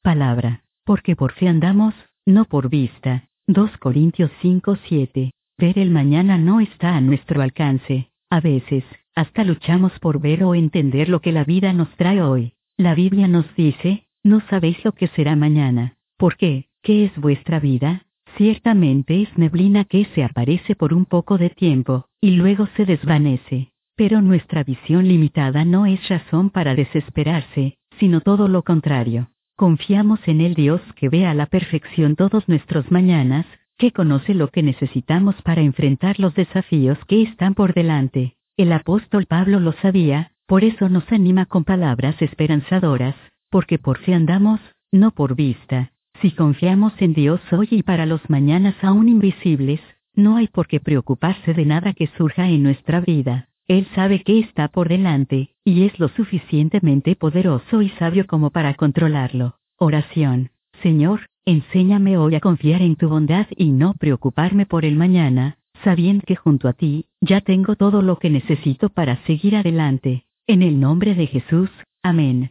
palabra, porque por fe andamos, no por vista. 2 Corintios 5:7. Ver el mañana no está a nuestro alcance. A veces, hasta luchamos por ver o entender lo que la vida nos trae hoy. La Biblia nos dice, no sabéis lo que será mañana. ¿Por qué? ¿Qué es vuestra vida? Ciertamente es neblina que se aparece por un poco de tiempo, y luego se desvanece. Pero nuestra visión limitada no es razón para desesperarse, sino todo lo contrario. Confiamos en el Dios que ve a la perfección todos nuestros mañanas, que conoce lo que necesitamos para enfrentar los desafíos que están por delante. El apóstol Pablo lo sabía, por eso nos anima con palabras esperanzadoras, porque por fe andamos, no por vista. Si confiamos en Dios hoy y para los mañanas aún invisibles, no hay por qué preocuparse de nada que surja en nuestra vida. Él sabe qué está por delante, y es lo suficientemente poderoso y sabio como para controlarlo. Oración. Señor, enséñame hoy a confiar en tu bondad y no preocuparme por el mañana, sabiendo que junto a ti, ya tengo todo lo que necesito para seguir adelante. En el nombre de Jesús, amén.